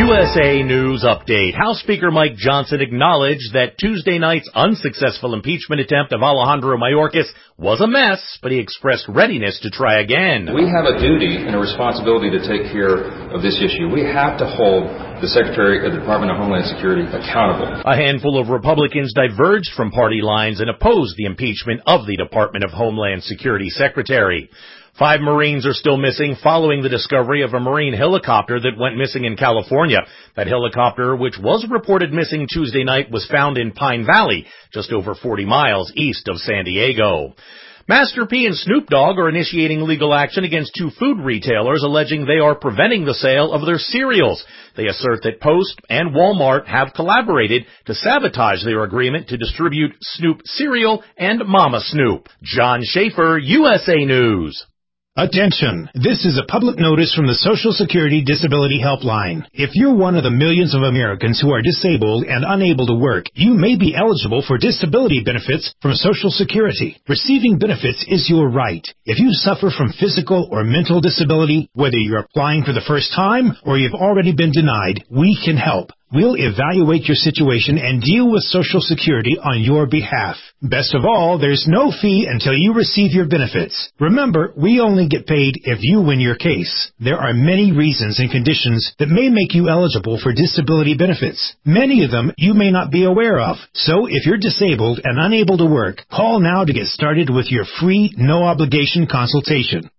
USA News Update. House Speaker Mike Johnson acknowledged that Tuesday night's unsuccessful impeachment attempt of Alejandro Mayorkas was a mess, but he expressed readiness to try again. We have a duty and a responsibility to take care of this issue. We have to hold the Secretary of the Department of Homeland Security accountable. A handful of Republicans diverged from party lines and opposed the impeachment of the Department of Homeland Security Secretary. 5 Marines are still missing following the discovery of a Marine helicopter that went missing in California. That helicopter, which was reported missing Tuesday night, was found in Pine Valley, just over 40 miles east of San Diego. Master P and Snoop Dogg are initiating legal action against 2 food retailers alleging they are preventing the sale of their cereals. They assert that Post and Walmart have collaborated to sabotage their agreement to distribute Snoop cereal and Mama Snoop. John Schaefer, USA News. Attention! This is a public notice from the Social Security Disability Helpline. If you're one of the millions of Americans who are disabled and unable to work, you may be eligible for disability benefits from Social Security. Receiving benefits is your right. If you suffer from physical or mental disability, whether you're applying for the first time or you've already been denied, we can help. We'll evaluate your situation and deal with Social Security on your behalf. Best of all, there's no fee until you receive your benefits. Remember, we only get paid if you win your case. There are many reasons and conditions that may make you eligible for disability benefits. Many of them you may not be aware of. So if you're disabled and unable to work, call now to get started with your free, no-obligation consultation.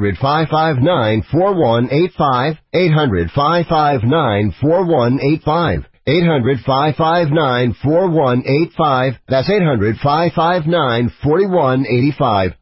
800-559-4185. 800-559-4185. 800-559-4185. That's 800-559-4185.